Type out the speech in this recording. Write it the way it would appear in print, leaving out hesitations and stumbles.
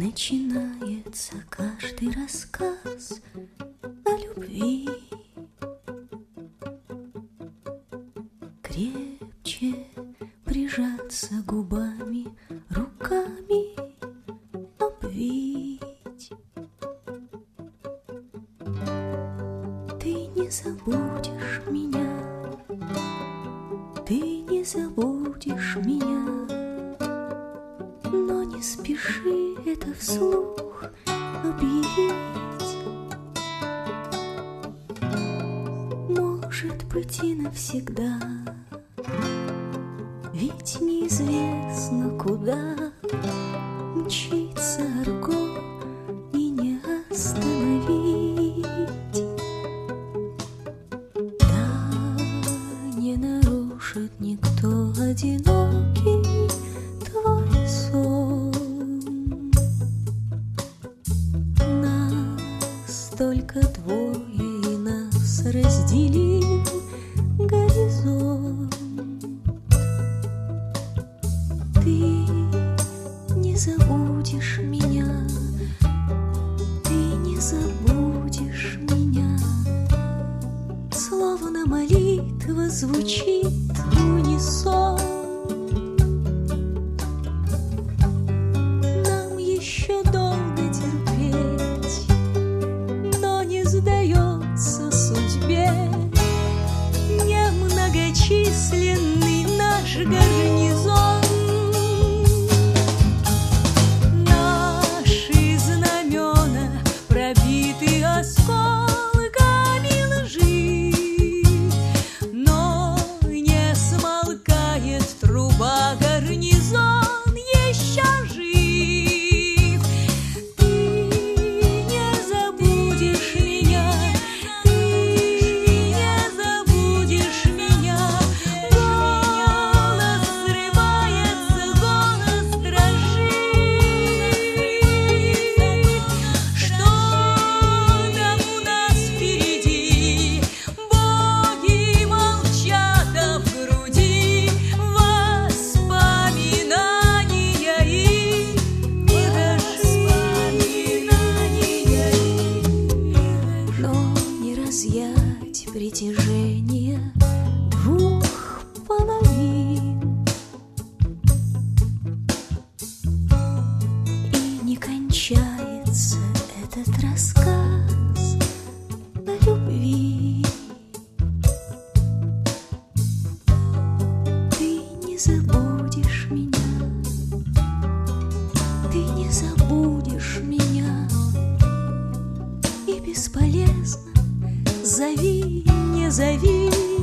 Начинается каждый рассказ о любви. Крепче прижаться губами, руками обвить. Ты не забудешь меня, ты не забудешь меня, но не спеши это вслух объявить. Может быть, и навсегда, ведь неизвестно, куда мчится Арго, и не остановить. Да, не нарушит никто одинокий твой сон. Нас только двое, и нас разделил горизонт. Ты не забудешь меня, ты не забудешь меня, словно молитва звучит в унисон. Нам еще долго терпеть, но не сдается судьбе немногочисленный наш гарнизон. Наши знамена пробиты осколками лжи, но не смолкает труба, гарнизон еще жив. Ты не забудешь меня, ты не забудешь меня. Голос срывается, голос дрожит. Что там у нас впереди? Боги молчат, а в груди воспоминания их, но не разъять притяжение двух половин, и не кончается этот рассказ о любви. Ты не забудешь меня, ты не забудешь меня, и бесполезно зови, не зови.